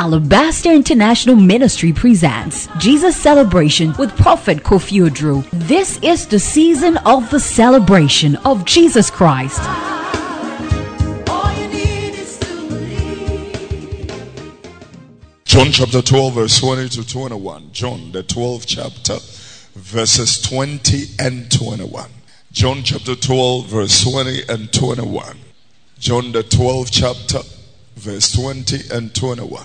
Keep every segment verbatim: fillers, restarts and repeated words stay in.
Alabaster International Ministry presents Jesus Celebration with Prophet Kofi Oduro. This is the season of the celebration of Jesus Christ. John chapter twelve verse twenty to twenty-one. John the twelfth chapter verses twenty and twenty-one. John chapter twelve verse twenty and twenty-one. John the twelfth chapter verse twenty and twenty-one.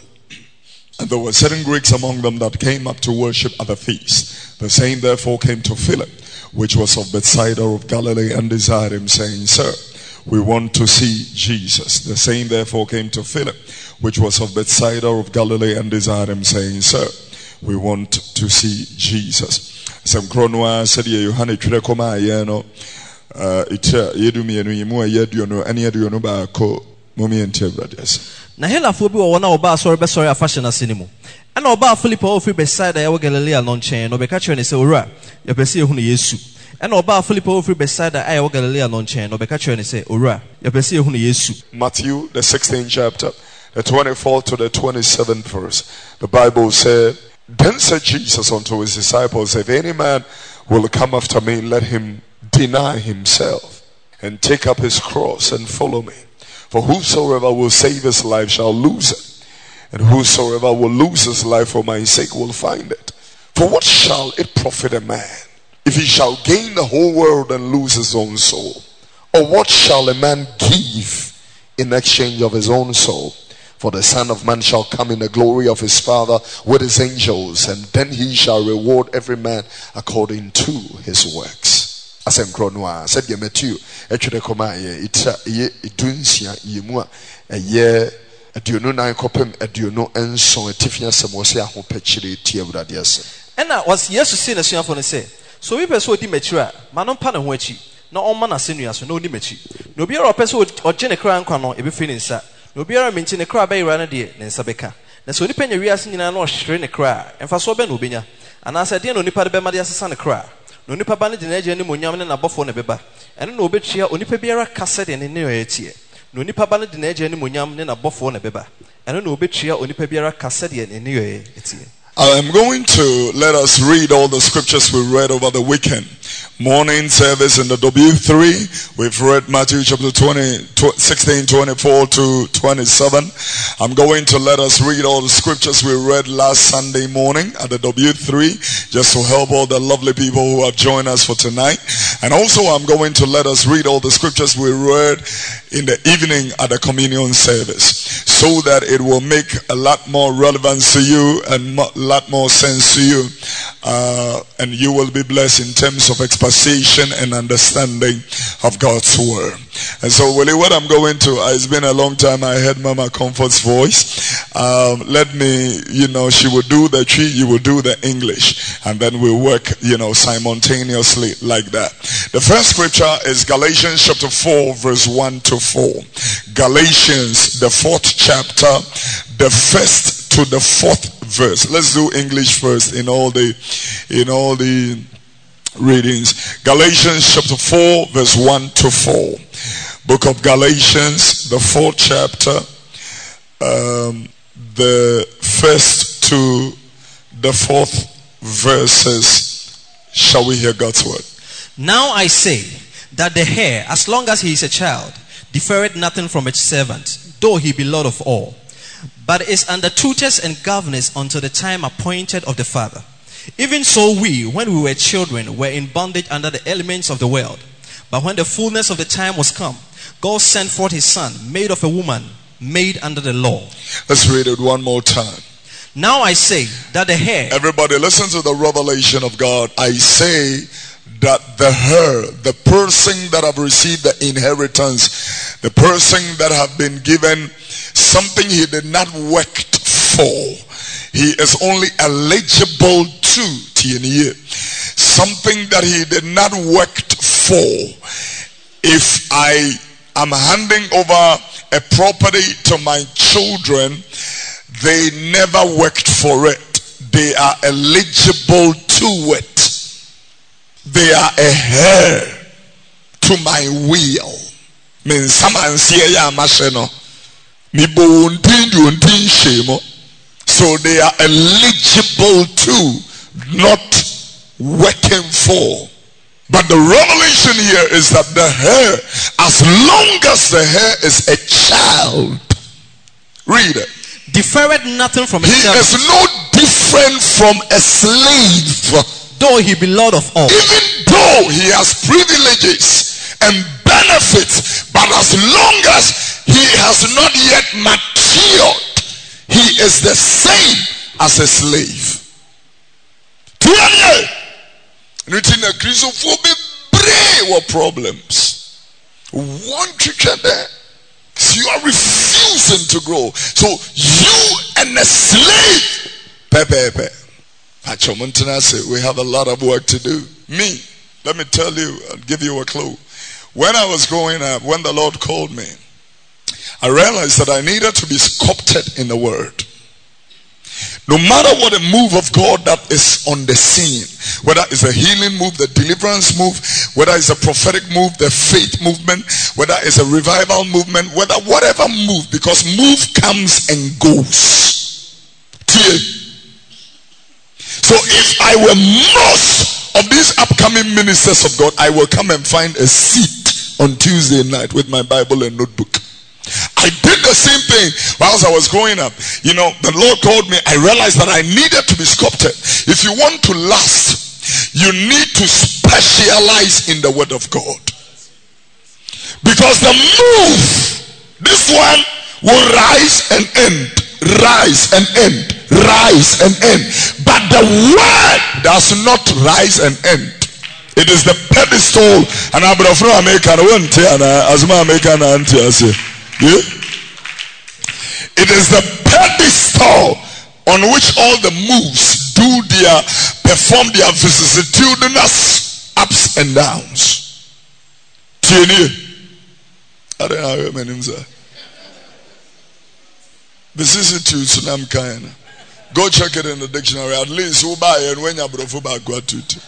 And there were certain Greeks among them that came up to worship at the feast. The same therefore came to Philip, which was of Bethsaida of Galilee, and desired him, saying, Sir, we want to see Jesus. The same therefore came to Philip, which was of Bethsaida of Galilee, and desired him, saying, Sir, we want to see Jesus. Some chronoa said Yohane Trekoma yeno uh ita yedumi enu yimu yedu no ani yedu no ba ko momi ente brothers. Na hela fo bi wo na oba sorry be sorry afashion asinimu. Ana oba Philip o fi Bethsaida ya wo Galilee no nchen no be ka kire ne se owura ya pese ehunu Yesu. Ana oba Philip o fi Bethsaida ya wo Galilee no nchen no be ka kire ne se owura ya pese ehunu Yesu. Matthew the sixteenth chapter, the twenty-fourth to the twenty-seventh verse. The Bible said, Then said Jesus unto his disciples, If any man will come after me, let him deny himself and take up his cross and follow me. For whosoever will save his life shall lose it, and whosoever will lose his life for my sake will find it. For what shall it profit a man if he shall gain the whole world and lose his own soul? Or what shall a man give in exchange of his own soul? For the Son of Man shall come in the glory of his Father with his angels, and then he shall reward every man according to his works. Asem kronwa said ye Matthew etwede koma ye ita ye idunsia yemu a ye aduonu nan kopem aduonu enson etifia semose ahopechire tie awurade ase. Ena was Jesus say na suafo ne say, so we person odi machi a manom pa ne ho achi na omma na senua so na odi machi. Na obiara opese oje ne kra nkwa no ebe fi ne nsa. Na obiara menti ne kra ba yira na de ne nsa beka. Na so onipa nya wiase nyina na ohwere ne kra emfa so be na obenya. Ana sa de na onipa de be ma de asesa ne kra. No nipa ba ne de na agye ne monyam ne na bofo ne beba eno na obetua onipa biara kase de ne ne yetie no nipa ba ne de na agye ne monyam ne na bofo ne beba eno na obetua onipa biara kase de ne ne yetie. I am going to let us read all the scriptures we read over the weekend. Morning service in the W three. We've read Matthew chapter twenty, sixteen, twenty-four to twenty-seven. I'm going to let us read all the scriptures we read last Sunday morning at the W three, just to help all the lovely people who have joined us for tonight. And also I'm going to let us read all the scriptures we read in the evening at the communion service, so that it will make a lot more relevance to you and a lot more sense to you, uh, and you will be blessed in terms of exposition and understanding of God's word. And so really what I'm going to, uh, it's been a long time I heard Mama Comfort's voice. Um, let me, you know, she will do the tree, you will do the English, and then we'll work, you know, simultaneously like that. The first scripture is Galatians chapter four verse one to four. Galatians, the fourth chapter, the first to the fourth verse. Let's do English first in all the in all the readings. Galatians chapter four verse one to four. Book of Galatians, the fourth chapter, um, the first to the fourth verses. Shall we hear God's word? Now I say that the heir, as long as he is a child, deferreth nothing from its servant, though he be Lord of all, but is under tutors and governors until the time appointed of the Father. Even so we, when we were children, were in bondage under the elements of the world. But when the fullness of the time was come, God sent forth his Son, made of a woman, made under the law. Let's read it one more time. Now I say that the heir... Everybody listen to the revelation of God. I say that the heir, the person that have received the inheritance, the person that have been given something he did not work for, he is only eligible to something that he did not work for. If I am handing over a property to my children, they never worked for it. They are eligible to it. They are a heir to my will. Means someone say ya masheno. Mi bo untin du untin shemo. So they are eligible to, not working for. But the revelation here is that the hair, as long as the hair is a child, read it. Deferred nothing from he himself. is no different from a slave. Though he be Lord of all. Even though he has privileges and benefits, but as long as he has not yet matured, he is the same as a slave. What problems? One trick there. You are refusing to grow. So you and a slave. Pepe, we have a lot of work to do. Me, let me tell you, I'll give you a clue. When I was growing up, when the Lord called me, I realized that I needed to be sculpted in the word. No matter what a move of God that is on the scene, whether it's a healing move, the deliverance move, whether it's a prophetic move, the faith movement, whether it's a revival movement, whether whatever move, because move comes and goes. So if I were most of these upcoming ministers of God, I will come and find a seat on Tuesday night with my Bible and notebook. I did the same thing whilst I was growing up. You know, the Lord called me. I realized that I needed to be sculpted. If you want to last, you need to specialize in the word of God. Because the move, this one will rise and end, rise and end, rise and end. But the word does not rise and end. It is the pedestal. And I'm going to make an Yeah? It is the pedestal on which all the moves do their, perform their vicissitudinous ups and downs. I don't know how many names are. Vicissitudes, go check it in the dictionary. At least who buy and when you brought back what to do.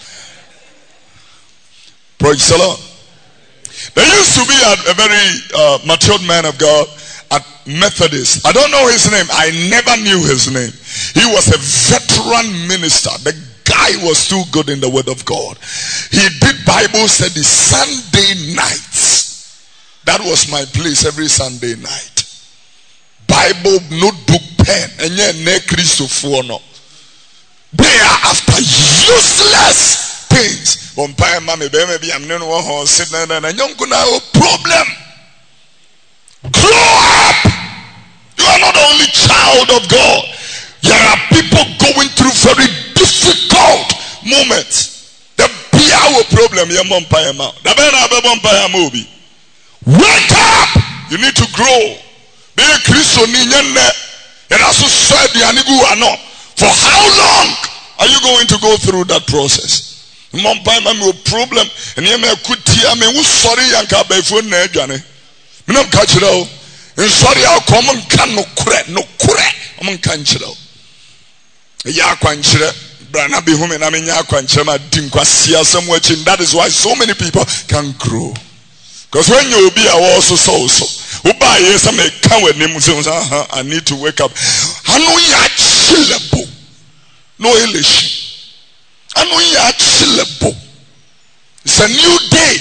Praise the Lord. There used to be a, a very uh, matured man of God at Methodist. I don't know his name. I never knew his name. He was a veteran minister. The guy was too good in the word of God. He did Bible study Sunday nights. That was my place every Sunday night. Bible, notebook, pen. And yet, ne Christopher no. They are after useless things. Vampire mommy, baby, I'm no one sitting there and you're gonna have a problem. Grow up. You are not the only child of God. There are people going through very difficult moments. The be our problem. Your vampire mom. The vampire movie. Wake up. You need to grow. Be a Christian. And also said the anigu ano. For how long are you going to go through that process? Mom, buy me a problem, and you may could tear me. Who's sorry, Yanka by phone, Johnny? Me not catch it out. And sorry, I'll come and can no crack, no crack. I'm on catch it out. Ya quanchre, Brana be home and I mean, Ya quanchema, Dinquasia, some watching. That is why so many people can grow. Because when you be a also so so, who buy yes, I may come with him. I need to wake up. I know ya chillable, no elish. And we are chillable. It's a new day.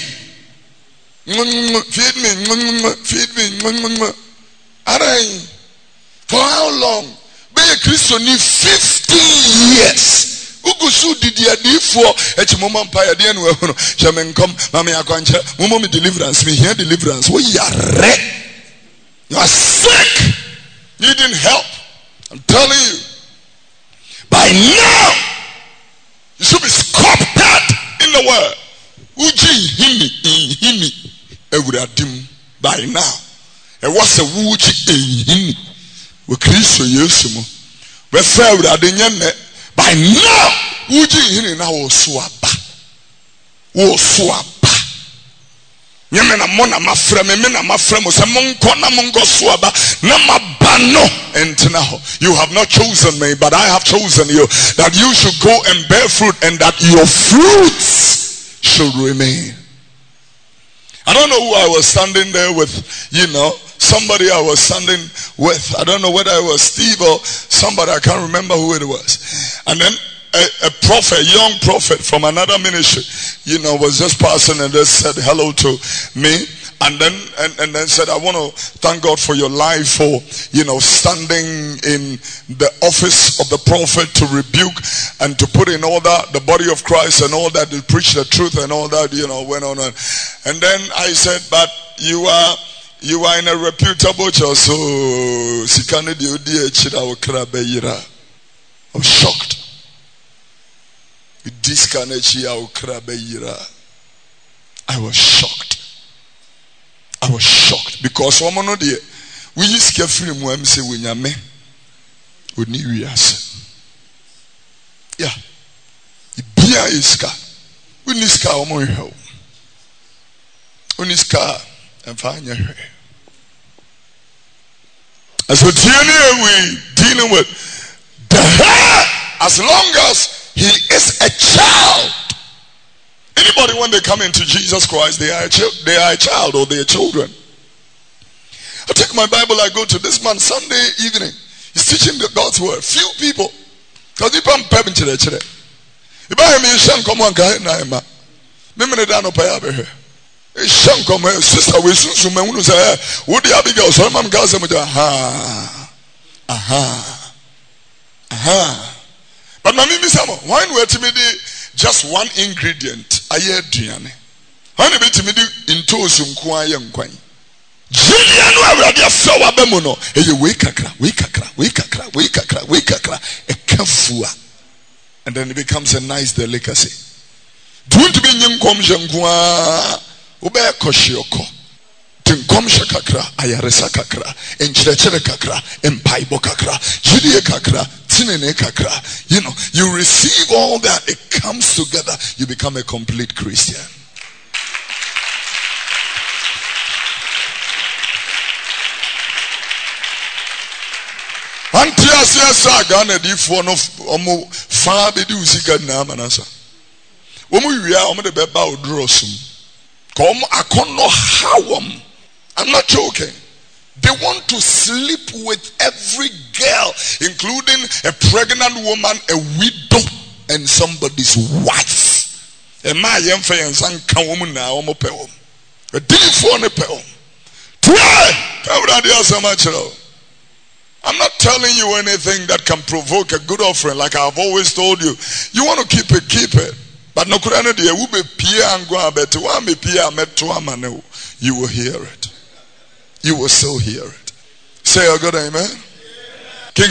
Feed me, feed me. For how long? Be a Christian fifteen years. Ugusu did the idea for a moment pioneer. Chairman come, Mammy Aquancha, Mummy deliverance, me here deliverance. We are red. You are sick. Needing help. I'm telling you. By now, you should be sculpted in the world. Uji himi himi ewuradim by now. It was a wuji himi. We Christ Yesu mo. We fair ewuradenya by now. Uji himi na wo swaba. Wo swaba. Nyame na mo na mafra me me na mafra mo se monko na mongo swaba na mabano entina ho. You have not chosen me, but I have chosen you, that you should go and bear fruit, and that your fruits should remain. I don't know who I was standing there with, you know, somebody I was standing with, I don't know whether it was Steve or somebody, I can't remember who it was. And then a, a prophet, a young prophet from another ministry, you know, was just passing and just said hello to me. And then and, and then said, I want to thank God for your life, for, you know, standing in the office of the prophet to rebuke and to put in order the body of Christ and all that, to preach the truth and all that, you know, went on. And, and then I said, but you are you are in a reputable church, so I was shocked. I was shocked. I was shocked because woman no dey we use carefully mu am say we nyame oni wiase. Yeah. Ibia iska. We need ska o mo hwe. Oni ska emfa anya hwe. As we we dealing with the head, as long as he is a child. Anybody, when they come into Jesus Christ, they are a child, they are a child or they are children. I take my Bible, I go to this man Sunday evening. He's teaching the God's word. Few people. Because he pam pam into the church. If I am in Shan come on, guy, Naima. Memene down up I have here. Shan come here, sister, we soon soon men say, would you have a girl? So I'm going to aha, aha, aha. But my mimi samo, why we to me just one ingredient? Aye duane. Why we to me into sunku aye nkwan. Julian wa we dey so wa be mu no. Eye we kakra, we kakra, we kakra, we kakra, we kakra. E kafua. And then it becomes a nice delicacy. Don't be nyinkom jenku a obe koshioko. Tinkom shakakra, ayaresa kakra, enchrechere kakra, empaibo kakra, judie kakra, tinene kakra. You know, you receive all that, it comes together, you become a complete Christian. Antias yasa gana di for no omo fa be di usika na manasa. Omo wia omo de beba odrosum. Come akono hawam. I'm not joking. They want to sleep with every girl, including a pregnant woman, a widow, and somebody's wife. A man young fan san kan woman na omo pe om. A day for ne pe om. I'm not telling you anything that can provoke a good offering, like I've always told you. You want to keep it, keep it. But no kurane de wu be pie angwa betu wa me pie ameto amane, you will hear it. You will still hear it. Say a good amen. King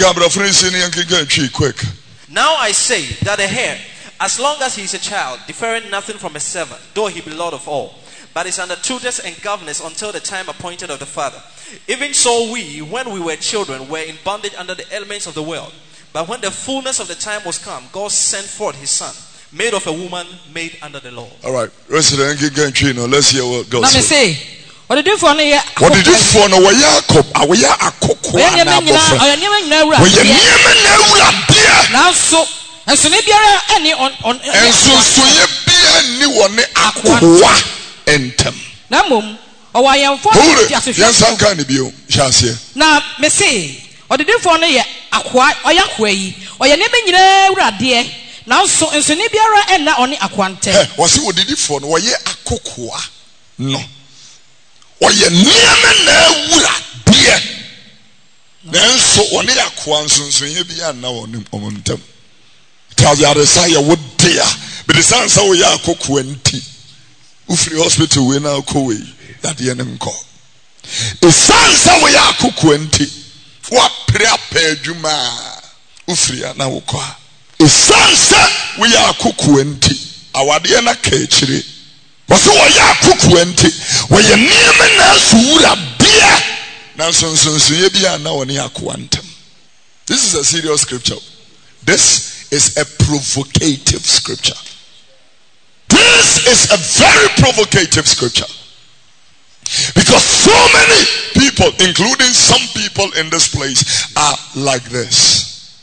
quick. Now I say that a heir, as long as he is a child, differing nothing from a servant, though he be Lord of all, but is under tutors and governors until the time appointed of the Father. Even so we, when we were children, were in bondage under the elements of the world. But when the fullness of the time was come, God sent forth his son, made of a woman, made under the law. All right. Let's hear what God says. What did you for no What did you for no way Jacob? Awe ya akoko na bofra. Oya nyema nyawura. Oya nyema nyawura bia. Na so enso ne biara eni on on enso so ye bia ni woni akwa entem. Na mom owa yemfo tiasehwe. Yansan kan ne bio. Hyasie. Na me say odedefo no ye akwa oya kwa yi. Oya ne benyina awurade. Na so enso ne biara enna oni akwantem. Eh, wo se odedefo no wo ye akokoa. No. Oye niame na wura die nanso one yakwa nsonsoye bia na woni omontem tell you the say wo dia but the sense how ya akoko anti ufri hospital we na ko we that ye ne nko the sense how ya akoko anti wa pre apadwuma ufri na wo ko the sense we ya akoko anti awade na ka ekire was what ya kuku enti when you name na sura bia na so so so ye bia na woni akwantem. This is a serious scripture. This is a provocative scripture. This is a very provocative scripture. Because so many people, including some people in this place, are like this.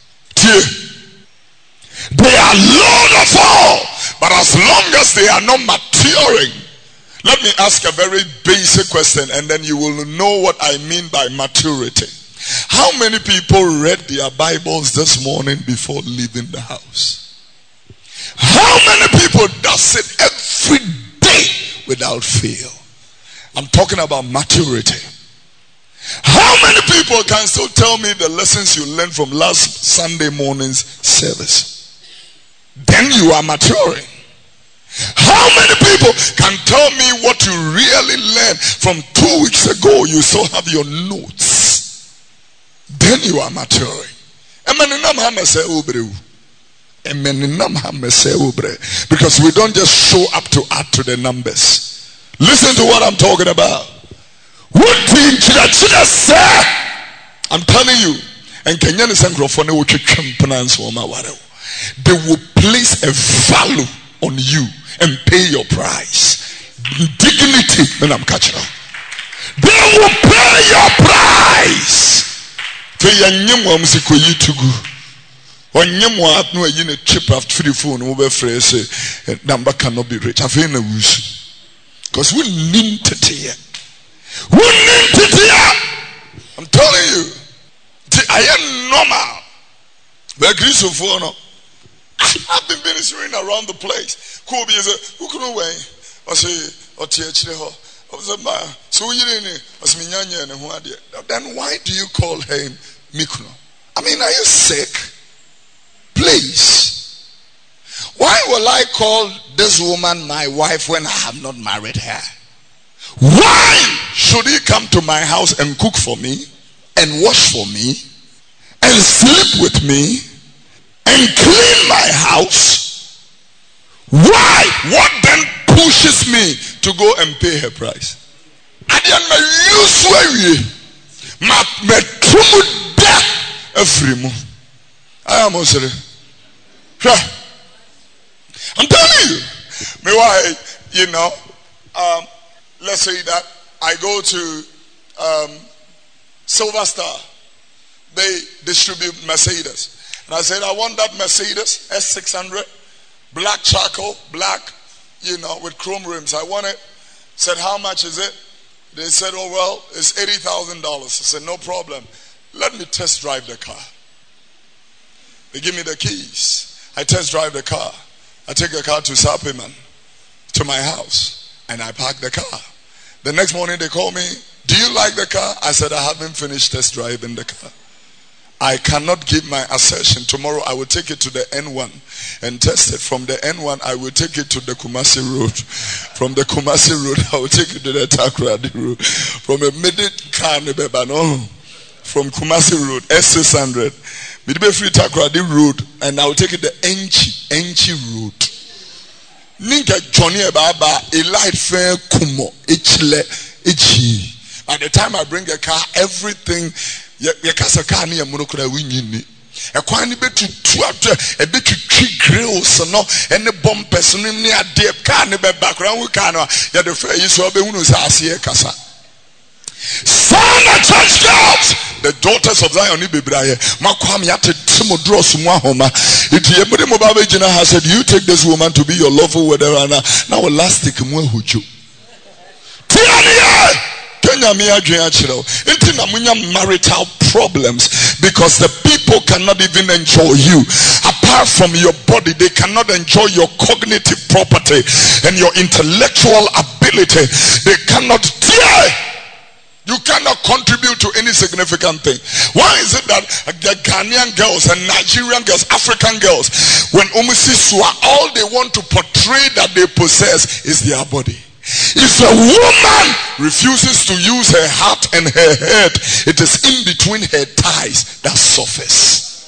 They are Lord of all, but as long as they are not maturing, let me ask a very basic question and then you will know what I mean by maturity. How many people read their Bibles this morning before leaving the house? How many people does it every day without fail? I'm talking about maturity. How many people can still tell me the lessons you learned from last Sunday morning's service? Then you are maturing. How many people can tell me what you really learned from two weeks ago? You still have your notes. Then you are maturing. Because we don't just show up to add to the numbers. Listen to what I'm talking about. I'm telling you, and Kenyan is they will place a value on you and pay your price. Dignity, and I'm catching up. They will pay your price. When you want no you chip after the phone over phrase number cannot be rich. I've been a wish. Because we need to hear. We need to hear. I'm telling you. I am normal. But Greece of honor. I've been ministering around the place. Cool be a who can away. I say or teach the hall. So you didn't as Minyanya and who then why do you call him Mikuno? I mean, are you sick? Please. Why will I call this woman my wife when I have not married her? Why should he come to my house and cook for me and wash for me and sleep with me and clean my house? Why? What then pushes me to go and pay her price? I didn't use my every month. I am also I'm telling you. Me why, you know, um, let's say that I go to um, Silver Star. They distribute Mercedes. And I said, I want that Mercedes S six hundred, black charcoal, black, you know, with chrome rims. I want it. Said, how much is it? They said, oh, well, it's eighty thousand dollars. I said, no problem. Let me test drive the car. They give me the keys. I test drive the car. I take the car to Sapiman, to my house, and I park the car. The next morning they call me, do you like the car? I said, I haven't finished test driving the car. I cannot give my assertion. Tomorrow I will take it to the N one and test it. From the N one I will take it to the Kumasi Road. From the Kumasi Road I will take it to the Takoradi Road. From a middle car, from Kumasi Road, S six hundred. Midibe free Takoradi Road, and I will take it the Enchi, Enchi Road. Ninka Johnny Baba, a light fair kumo, ichle, ichi. At the time I bring a car, everything, yakasa car ni amunokura winyini. A quantity bit to two a bit to three grills, no, and the bumpers, and near deep car, and the background, we can't, yet the fair is so be unus asie kasa. Son of church girls, the daughters of Zion Ibibraye, Makwami Yate Timodro Sumwahoma. It Yemudi Mubabe Jina has said, you take this woman to be your lawful whatever. Now elastic Mwehuju. Tiania Kenya Mia Jiachiro. Intina Munya marital problems because the people cannot even enjoy you. Apart from your body, they cannot enjoy your cognitive property and your intellectual ability. They cannot tear. You cannot contribute to any significant thing. Why is it that the Ghanaian girls and Nigerian girls, African girls, when Umusiswa, all they want to portray that they possess is their body? If a woman refuses to use her heart and her head, it is in between her thighs that suffers.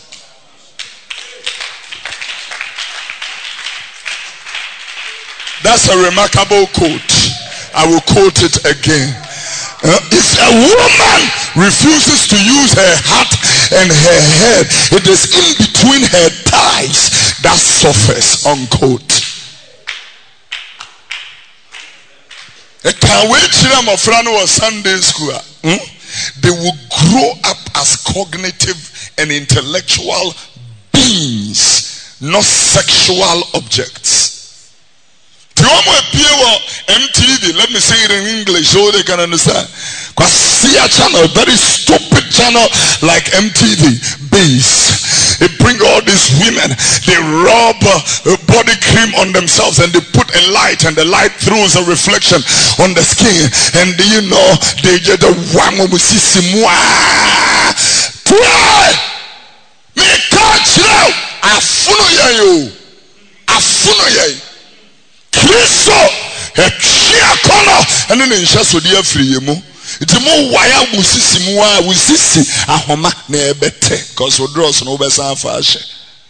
That's a remarkable quote. I will quote it again. Uh, if a woman refuses to use her heart and her head, it is in between her thighs that suffers. Unquote. A Kawechira Mofrano or Sunday school. Hmm? They will grow up as cognitive and intellectual beings, not sexual objects. M T V, let me say it in English so they can understand. Kwasia channel, very stupid channel like M T V base. They bring all these women, they rub uh, body cream on themselves and they put a light, and the light throws a reflection on the skin, and you know they get the one try me catch now. Afuno yayo, afuno yayo. Kristo a chia corner, and then in just with the free mu. It's more wire we see more we see a homa nebete because we draw some over some fashion.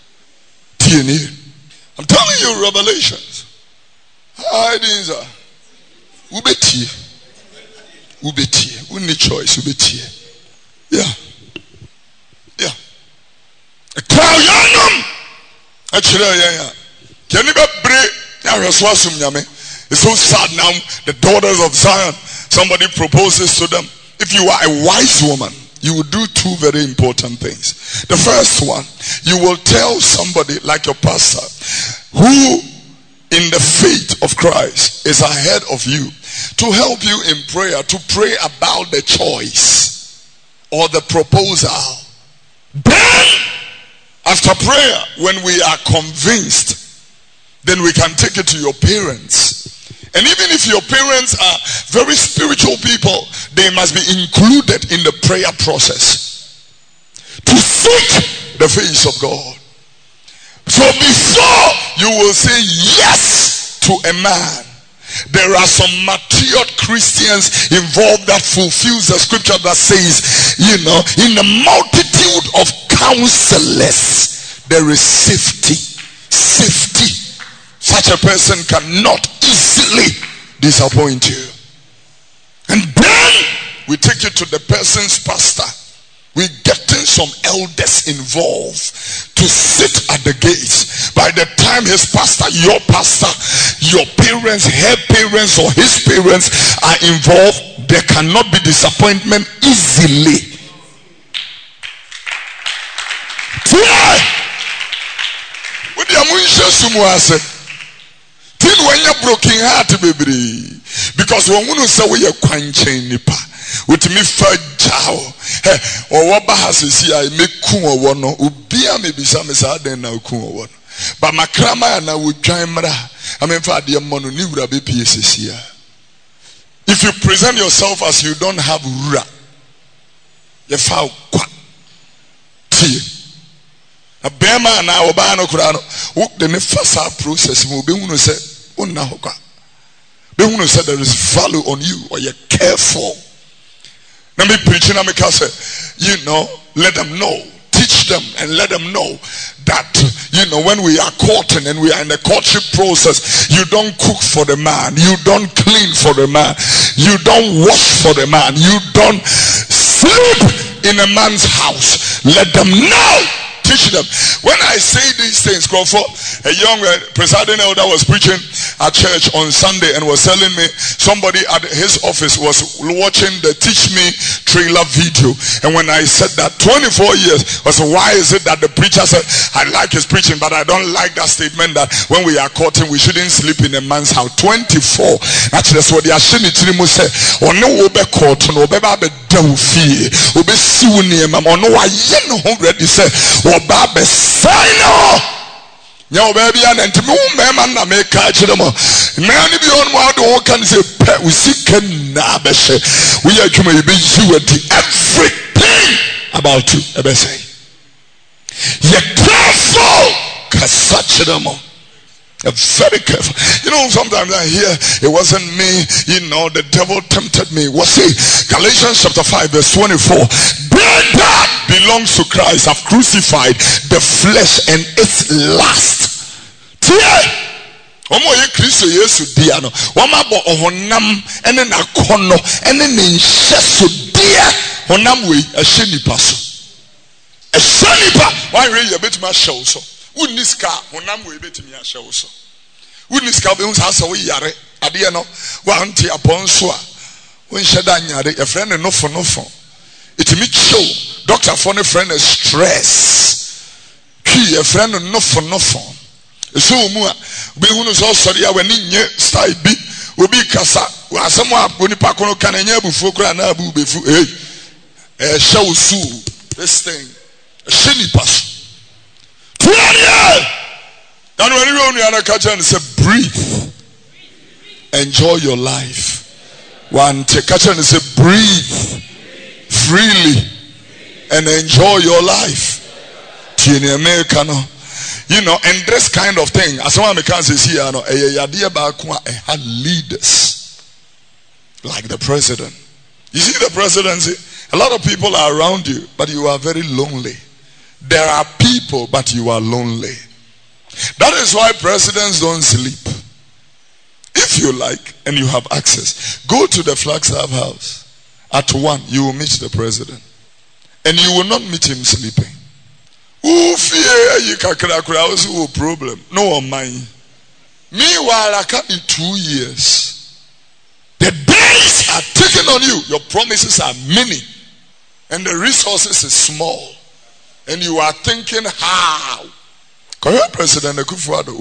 I'm telling you revelations. I didn't ubeti ubeti we need choice ubeti. Yeah. Yeah. Tell yanum actually yeah yeah. Can you break it's so sad now. The daughters of Zion, somebody proposes to them. If you are a wise woman, you will do two very important things. The first one, you will tell somebody like your pastor, who in the faith of Christ is ahead of you, to help you in prayer, to pray about the choice or the proposal. Then, after prayer, when we are convinced, then we can take it to your parents. And even if your parents are very spiritual people, they must be included in the prayer process to seek the face of God. So before you will say yes to a man, there are some matured Christians involved that fulfills the scripture that says, you know, in the multitude of counselors, there is safety. Safety. Such a person cannot easily disappoint you. And then we take it to the person's pastor. We getting some elders involved to sit at the gates. By the time his pastor, your pastor, your parents, her parents, or his parents are involved, there cannot be disappointment easily. What do you when you're broken heart, baby, because when we say we are quenching nipa, with me for Jao, or what has see I make cool or no, Ubia maybe some is out there now cool one. But my crama and I would join Mara. I mean, for the mono new rabbi P S S here. If you present yourself as you don't have Ra, you found qua tea. A bema and I obano kurano, whoop the nefasa process will be one say. They want to say there is value on you, or you're careful. Let me preach in America. You know, let them know, teach them, and let them know that, you know, when we are courting and we are in the courtship process, you don't cook for the man, you don't clean for the man, you don't wash for the man, you don't sleep in a man's house. Let them know. Teach them. When I say these things, Crawford, a young uh, presiding elder was preaching at church on Sunday and was telling me somebody at his office was watching the Teach Me trailer video. And when I said that, twenty-four years, I said, why is it that the preacher said, I like his preaching, but I don't like that statement that when we are courting, we shouldn't sleep in a man's house. twenty-four. Actually, that's what they are saying. Or no, obe court, no, obe babe dawfi, obe siwu niyema, or no, I yen already say. Oba be signo. Nyawo baby and to me man na make catch them. Man be on what do can say we see can na be say. We are to be you at everything about you. Ebe say. You careful cause such them. Very careful. You know, sometimes I hear it wasn't me, you know, the devil tempted me. What's it? Galatians chapter five, verse twenty-four. They that belongs to Christ have crucified the flesh and its lust. Omo ye Kristo Yesu dia no. Wama bo ohonam ene na kono ene ne nhyeso dia honam we ehye nipa so. Ehye nipa why re ye betima hyew so. Uniska honam we betimi ahyew so. Uniska be hu sa we yare ade no wa nti apon so a won hyeda nyare e friend no fo no fo. Itimi chew doctor for no friend is stress. Ki e friend no fo no fo. So mu a be hu no so sori a wani nye style bi obi kasa Asama onipa kono kan enya bufuo kura na abu befu eh eh show su this thing shini pass tuania and when you only ana catch and say breathe, enjoy your life. One take catch and say breathe freely and enjoy your life. In America, no, you know, and this kind of thing, as one can say here, no, had leaders like the president. You see the presidency, a lot of people are around you, but you are very lonely. There are people, but you are lonely. That is why presidents don't sleep. If you like and you have access, go to the Flagstaff House. At one, you will meet the president. And you will not meet him sleeping. Who fear you can problem? No one mind. Meanwhile, I can't in two years. The days are taken on you. Your promises are many. And the resources is small. And you are thinking how? Current President Akufo-Addo,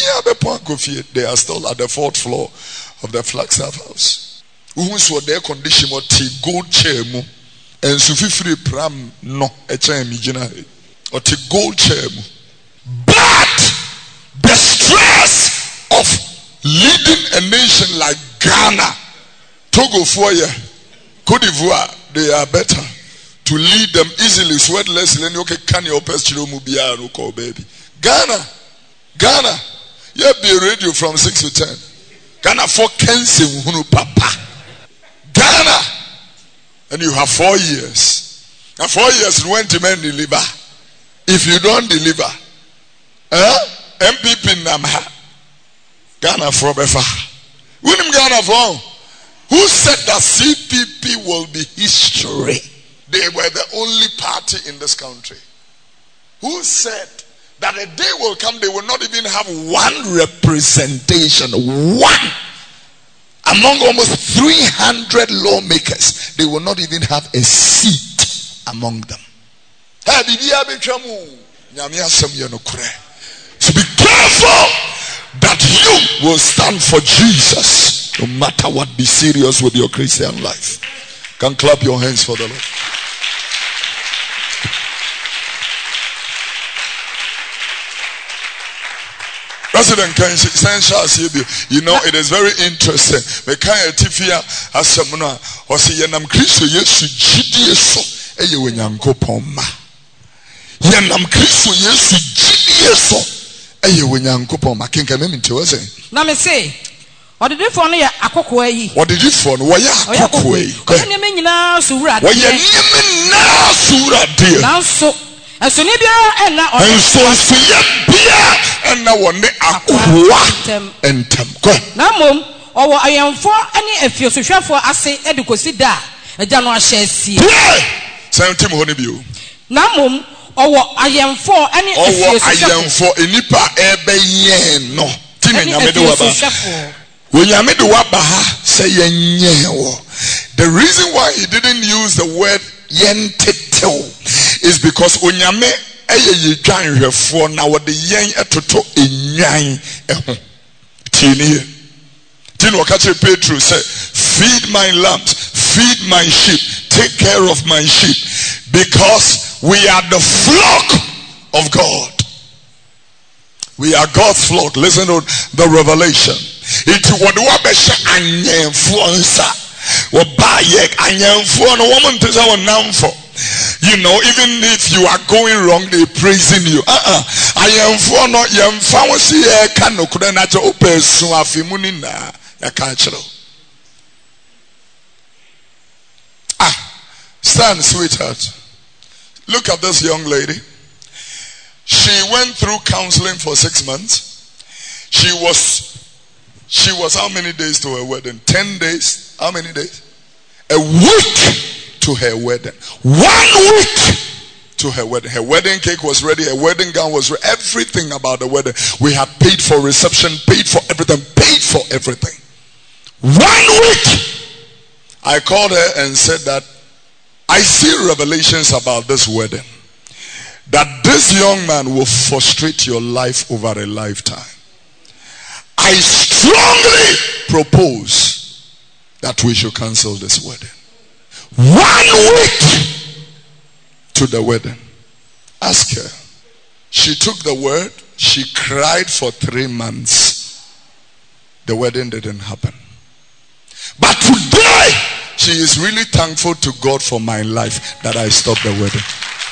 they are still at the fourth floor of the Flagstaff House. Who saw their condition or tea gold chair mu and sufifri pram no a chair mijina or tea gold chair mu. But the stress of leading a nation like Ghana, Togo for you, Cote d'Ivoire, they are better to lead them easily, sweatlessly, and okay, can your best mubia no call baby. Ghana, Ghana, you be radio from six to ten. Ghana for Kensim Hunu Papa. Ghana, and you have four years. And four years when to men deliver. If you don't deliver, eh? M P P Namha, Ghana for Befa. Wouldn't Ghana for? Who said that C P P will be history? They were the only party in this country. Who said that a day will come they will not even have one representation? One. Among almost three hundred lawmakers, they will not even have a seat among them. So be careful that you will stand for Jesus no matter what. Be serious with your Christian life. Can clap your hands for the Lord. President can you know it is very interesting. Me kan etifia asemno o se yenam Kristo Yesu gidie so eye wenyankopon ma. Yenam Kristo Yesu gidie so eye wenyankopon ma. Kenka me nte wo say. Na me say odidifo no ya akoko ayi. Odidifo no wo ya akoko ayi. Ko nyeme nyina suwura de. Wo ye nyeme na suwura de. Nanso enso ni bia ena o. Enso enso ya bia ena wo ne akwa entem. Ko. Na mom owo ayemfo ene afiosohwefo ase edukosi da agya no ahye asie. Say tim ho ne bio. Na mom owo ayemfo ene afiosohwefo. Owo ayemfo enipa ebe yen no. Tim nyame de wa ba. When Yame do wabaha say yenyewo. The reason why he didn't use the word yentito is because onyame eye yedwan hwefo na wo de yen etoto enyan eho. Tini. Tini wakache Petro say, feed my lambs, feed my sheep, take care of my sheep, because we are the flock of God. We are God's flock. Listen to the revelation. It what do abesha anyemfo nsa. Wo ba ye anyemfo no woman to say namfo. You know, even if you are going wrong, they praising you. Uh-uh. Anyemfo no yemfa wo si e ka no kuda na che opesu afimu ni na ya ka chiro. Ah, stand, sweetheart. Look at this young lady. She went through counseling for six months. She was She was how many days to her wedding? Ten days. How many days? A week to her wedding. One week to her wedding. Her wedding cake was ready. Her wedding gown was ready. Everything about the wedding. We had paid for reception, paid for everything, paid for everything. One week. I called her and said that I see revelations about this wedding. That this young man will frustrate your life over a lifetime. I strongly propose that we should cancel this wedding. One week to the wedding. Ask her. She took the word. She cried for three months. The wedding didn't happen. But today, she is really thankful to God for my life that I stopped the wedding.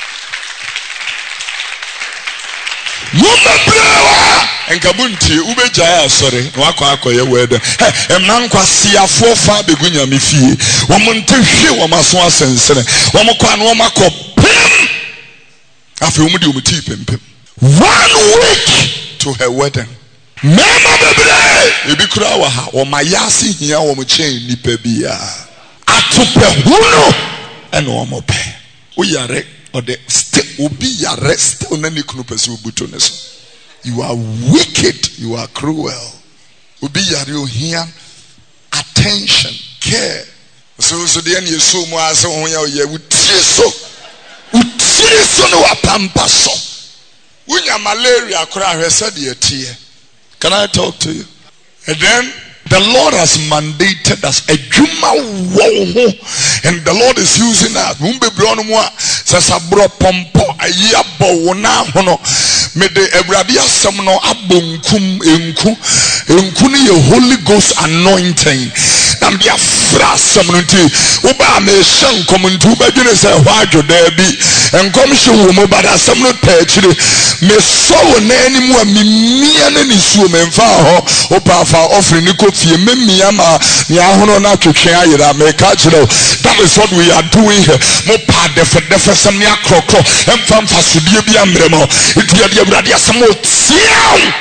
Enkabunti ubejaya sorry wako akoye wedding. Hey, emnankwa siafo fa begunya mifie. Womonte hwe womaso asensene. Womokwa no womako pim. Afi omudi omuti pempem. One week to her wedding. Mema bebre ebi kura wa ha womayasi hia womochen nipa bia. Atope huno eno womope. Uyare or the still will be your rest on any knupesu. You are wicked, you are cruel. Will be your here attention, care. So so the end you so more so when you would so would so no pampa so. When your malaria cry said your tear. Can I talk to you? And then the Lord has mandated us a juma wo, and the Lord is using us. Mumbe brono mo sasabro pompo ayi abo wona hono me de Awurade asem no abonkum enku enku ne ye Holy Ghost anointing. Nam dia fra asem no nti oba me hye nkom nti oba dwene se ho adwoda bi enkom hye wo mo bada asem no ta akire me so wo na animu a mimia na ni suo me mfa ho opa fa offering ni kofie memia ma ya hono na twetwe ayira me ka kire. That is what we are doing here. Mo pa defe defe sem ne akrokro emfa mfa sodie bi amremo enti ya de Awurade asem o tiaw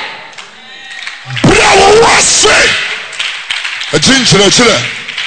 brawo wase a chinchira chira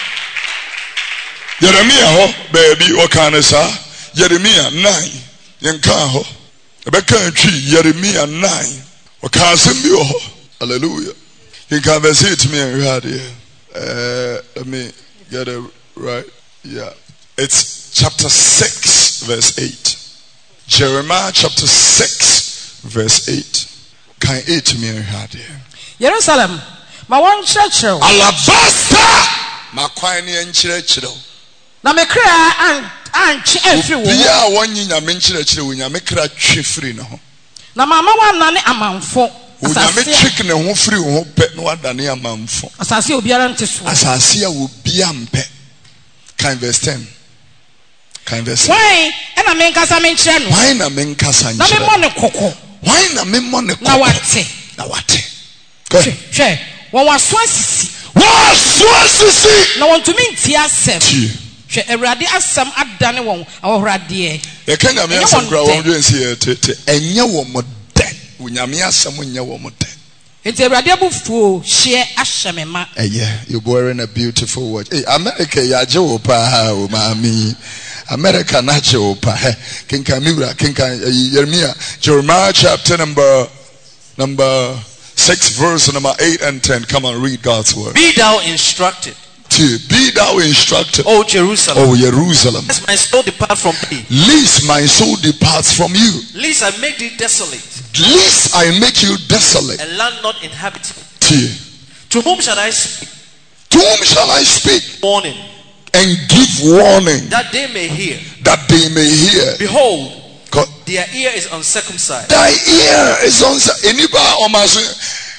Jeremiah ho baby okanesa Jeremiah nine yenka ho ebeka twi Jeremiah nine okasem bi ho. Hallelujah. You can visit me and read here. Uh, let me get it right. Yeah. It's chapter six, verse eight. Jeremiah chapter six, verse eight. Can eight me and read here. Jerusalem, my one church. Alabasta! My quine and church. Na me kra and and every one. Yeah, one in a menchurch when you make a chifri no. Na mama one nane amanfo. Asase chicken and one free one pet no other near manfo. Asase obiara nteso. Asase will be ampe. Can verse ten. Can verse. Why? And I mean kasa me nkyere no. Why na me nkasa nkyere? Na me mo ne koko. Why na me mo ne koko? Na wate. Na wate. Go. Hwe. Won waso asisi. Waso asisi. Na won tumi ntia asem. Hwe Awurade asem adane won awohorade. E kanya me asem kra won dwen si te enye wo mo de. Unyame asem enye wo mo de. Enti Awurade abufuo hye ahyemema. Eh yeah, you're wearing a beautiful watch. Hey, America ya je wo pa o mami. America na je wo pa. Kinka miura, kinka Jeremiah, Jeremiah chapter number number six verse number eight and ten. Come on, read God's word. Be thou instructed. Be thou instructed, O Jerusalem. O Jerusalem. Lest my soul depart from thee. Lest my soul departs from you. Lest I make thee desolate. Lest I make you desolate. And land not inhabited. T. To whom shall I speak? To whom shall I speak? Warning. And give warning. That they may hear. That they may hear. Behold, God. Their ear is uncircumcised. Thy ear is uncircumcised.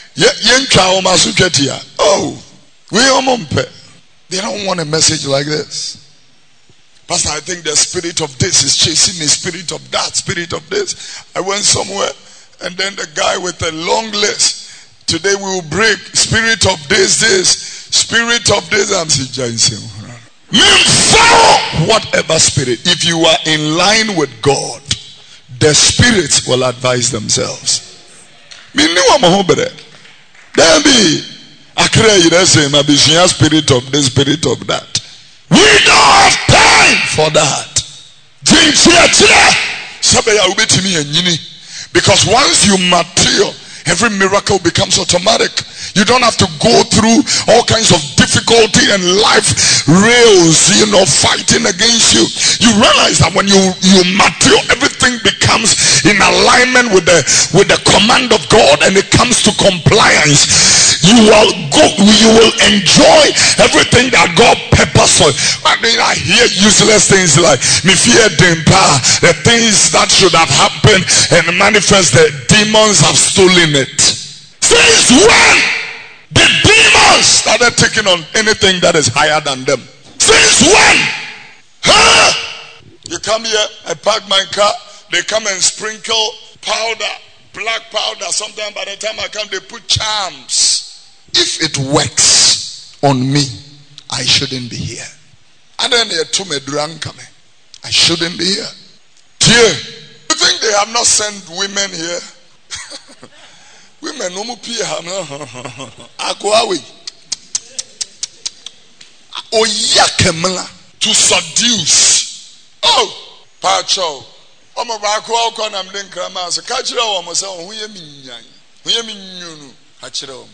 Oh, we are. They don't want a message like this. Pastor, I think the spirit of this is chasing me, spirit of that, spirit of this. I went somewhere and then the guy with a long list. Today we will break spirit of this, this, spirit of this. I'm saying, whatever spirit. If you are in line with God, the spirits will advise themselves. There be Akira Yirese Mabishia spirit of this, spirit of that. We don't have time for that. Because once you mature, every miracle becomes automatic. You don't have to go through all kinds of difficulty and life rails, you know, fighting against you. You realize that when you, you mature, everything becomes comes in alignment with the with the command of God and it comes to compliance, you will go, you will enjoy everything that God purposed for. I mean, I hear useless things like me fear dempa, the things that should have happened and manifest, the demons have stolen it. Since when the demons started taking on anything that is higher than them? Since when? Huh? You come here, I park my car, they come and sprinkle powder, black powder. Sometimes by the time I come, they put charms. If it works on me, I shouldn't be here. And then they told me, I shouldn't be here. Dear, you think they have not sent women here? Women no more to seduce. Oh, Pacho. I'm a back walk on I'm doing grammars. A catcher almost on who you mean. Who you mean you know.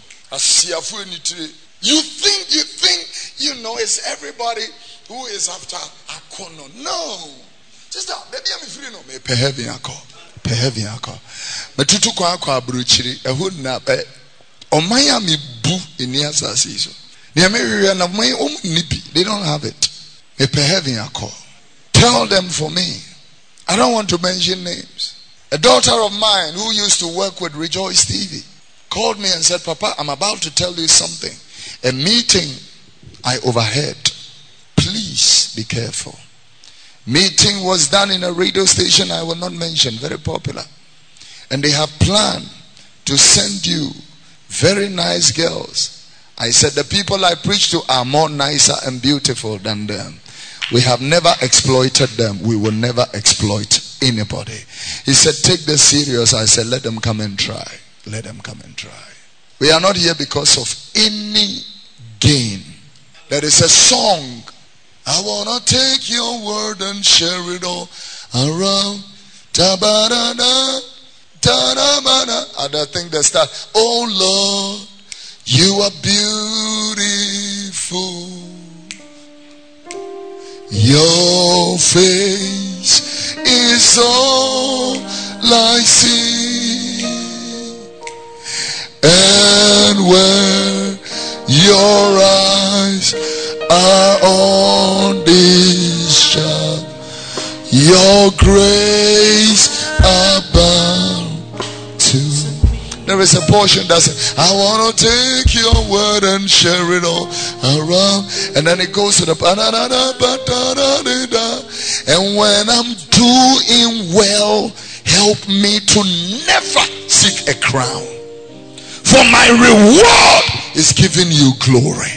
You think, you think, you know, it's everybody who is after Akono. No. Just that, baby, I'm free no. Me pay heavy alcohol. Pay heavy alcohol. Me tutu kwa kwa bruchiri. A hood na pe. O maya mi bu in the assassin. They don't have it. Me pay heavy alcohol. Tell them for me. I don't want to mention names. A daughter of mine who used to work with Rejoice T V called me and said, Papa, I'm about to tell you something. A meeting I overheard. Please be careful. Meeting was done in a radio station I will not mention, very popular. And they have planned to send you very nice girls. I said, the people I preach to are more nicer and beautiful than them. We have never exploited them. We will never exploit anybody. He said, take this serious. I said, let them come and try. Let them come and try. We are not here because of any gain. There is a song. I want to take your word and share it all around. Ta-ba-da-da, ta-da-ba-da. And I think they start, oh Lord, you are beautiful. Your face is all I see, and where your eyes are on this child, your grace abound to. There is a portion that says, I want to take your word and share it all around. And then it goes to the and when I'm doing well, help me to never seek a crown. For my reward is giving you glory.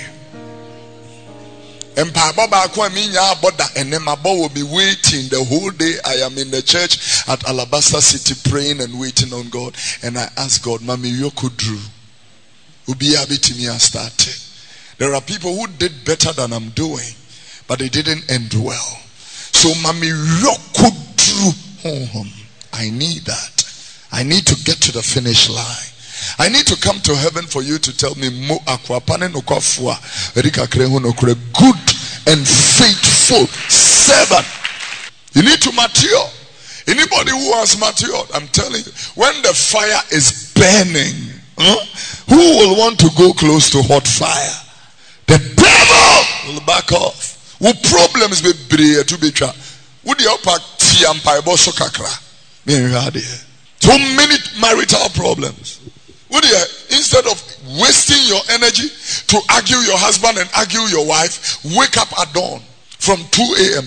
And then my boy will be waiting the whole day. I am in the church at Alabaster City praying and waiting on God. And I ask God, Mami, you could do. Ubi abiti me started. There are people who did better than I'm doing, but they didn't end well. So Mami, you could do. I need that. I need to get to the finish line. I need to come to heaven for you to tell me mo akwapane no kwafua erika krehu no kure good and faithful servant. You need to mature. Anybody who has matured, I'm telling you, when the fire is burning, huh, who will want to go close to hot fire? The devil will back off. What problems be bria to be tra? Would you pack tiam paibo so kakra? So many marital problems. Would you, instead of wasting your energy to argue your husband and argue your wife, wake up at dawn from two a.m.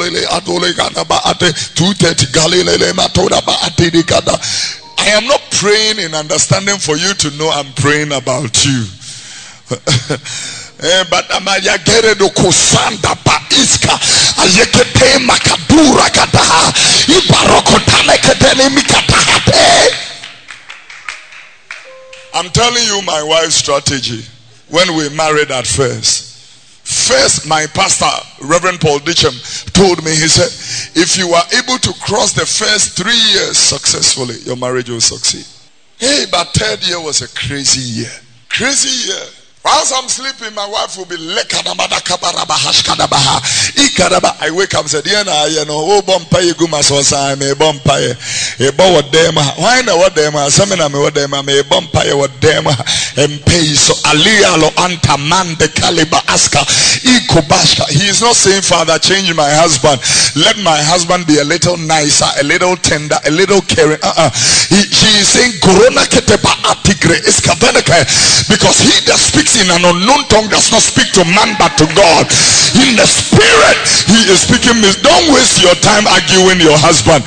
two thirty. I am not praying in understanding for you to know I'm praying about you. But amaya gere do kusanda pa iska ayekete makadura kataha ibarokotane ketele mikatahate. I'm telling you my wife's strategy when we married at first. First, my pastor, Reverend Paul Ditcham, told me, he said, if you are able to cross the first three years successfully, your marriage will succeed. Hey, but third year was a crazy year. Crazy year. Whilst I'm sleeping, my wife will be lekadabada kabarabahash kadabaha. I wake up and say, Diana, you know, oh, Bompay, Gumasosa, may Bompay, a bow dema. Why not what dema? Seminar me what dema, may Bompay, what dema, and pay. So Alia lo anta man the caliber aska, Ikobashka. He is not saying, Father, change my husband. Let my husband be a little nicer, a little tender, a little caring. Uh-uh. He, he is saying, Corona ketepa atigre iskaveneke, because he that speaks in an unknown tongue does not speak to man but to God. In the spirit, he is speaking. Don't waste your time arguing your husband.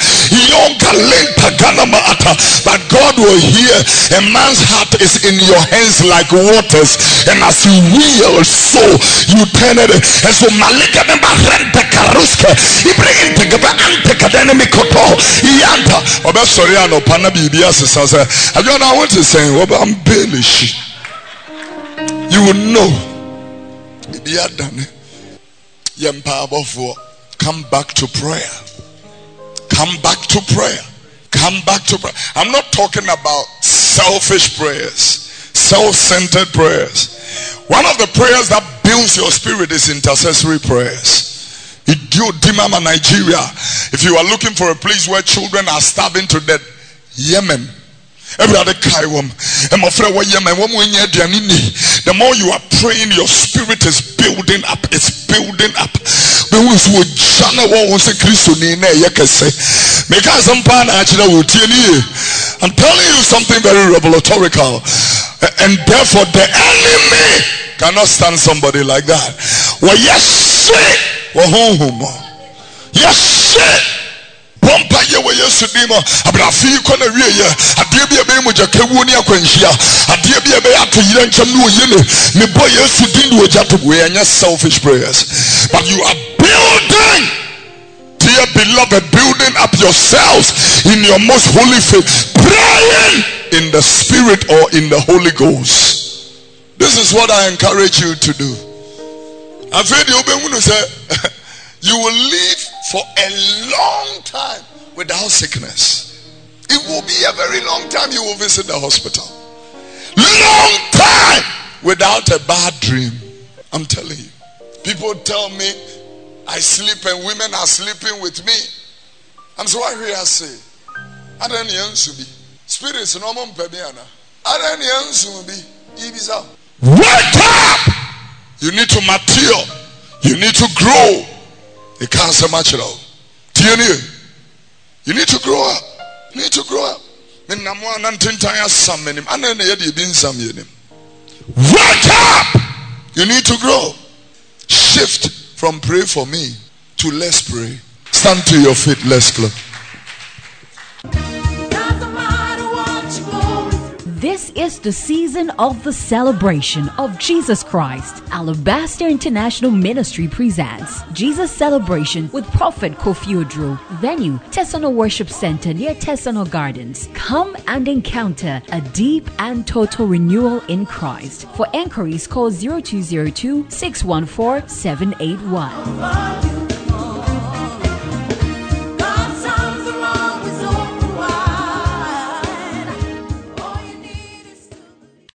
But God will hear. A man's heart is in your hands like waters, and as you will, so you turn it. And so Malika Rente Karuske, he bring it together and take academic koto. Yanta. Obe Soriano Panabibia says, I don't know what to say. I'm Baelish. You will know. Be done. Come back to prayer. Come back to prayer. Come back to prayer. I'm not talking about selfish prayers, self-centered prayers. One of the prayers that builds your spirit is intercessory prayers. Dimama, Nigeria. If you are looking for a place where children are starving to death, Yemen. Every other kaiwam. The more you are praying, your spirit is building up. It's building up. I'm telling you something very revelatory. And therefore the enemy cannot stand somebody like that. Well, yes, yes. Bompa ye we yesudimo abrafi ko na wie ye ade bia be mu jakawu ni akwanhia ade bia be atoyire ncham no yene me boy yesudin do jato we anya selfish prayers, but you are building, dear beloved, building up yourselves in your most holy faith, praying in the spirit or in the Holy Ghost. This is what I encourage you to do. I've heard you say you will live for a long time without sickness. It will be a very long time you will visit the hospital. Long time without a bad dream. I'm telling you. People tell me I sleep and women are sleeping with me. And so I hear say, I don't know to be. Spirits no more pebiana. I don't know to be. Ibiza. Wake up! You need to mature. You need to grow. You can't say much at all. Do you need? You need to grow up. You need to grow up. Wake up! You need to grow. Shift from pray for me to let's pray. Stand to your feet. Let's clap. This is the season of the celebration of Jesus Christ. Alabaster International Ministry presents Jesus Celebration with Prophet Kofi Odro. Venue, Tesano Worship Center near Tesano Gardens. Come and encounter a deep and total renewal in Christ. For enquiries, call zero two zero two, six one four, seven eight one.